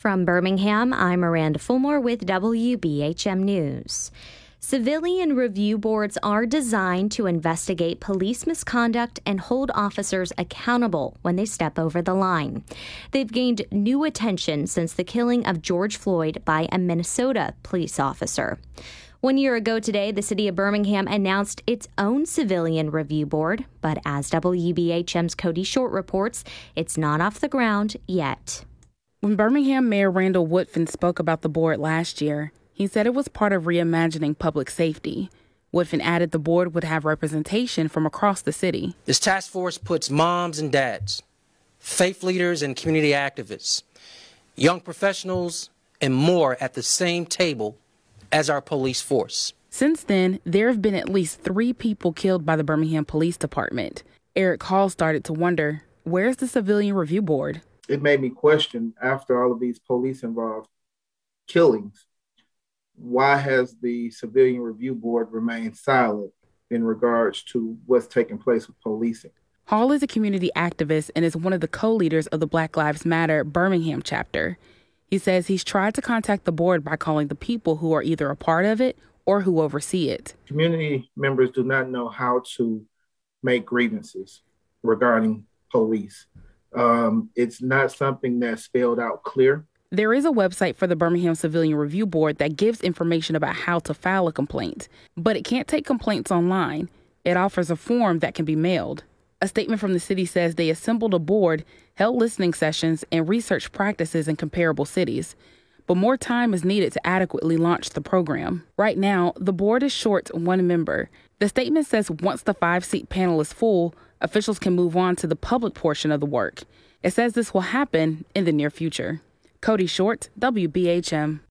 From Birmingham, I'm Miranda Fulmore with WBHM News. Civilian review boards are designed to investigate police misconduct and hold officers accountable when they step over the line. They've gained new attention since the killing of George Floyd by a Minnesota police officer. 1 year ago today, the city of Birmingham announced its own civilian review board, but as WBHM's Cody Short reports, it's not off the ground yet. When Birmingham Mayor Randall Woodfin spoke about the board last year, he said it was part of reimagining public safety. Woodfin added the board would have representation from across the city. This task force puts moms and dads, faith leaders and community activists, young professionals, and more at the same table as our police force. Since then, there have been at least 3 people killed by the Birmingham Police Department. Eric Hall started to wonder, where's the Civilian Review Board? It made me question, after all of these police-involved killings, why has the Civilian Review Board remained silent in regards to what's taking place with policing? Hall is a community activist and is one of the co-leaders of the Black Lives Matter Birmingham chapter. He says he's tried to contact the board by calling the people who are either a part of it or who oversee it. Community members do not know how to make grievances regarding police. It's not something that's spelled out clear. There is a website for the Birmingham Civilian Review Board that gives information about how to file a complaint, but it can't take complaints online. It offers a form that can be mailed. A statement from the city says they assembled a board, held listening sessions, and researched practices in comparable cities. But more time is needed to adequately launch the program. Right now, the board is short 1 member. The statement says once the 5-seat panel is full, officials can move on to the public portion of the work. It says this will happen in the near future. Cody Short, WBHM.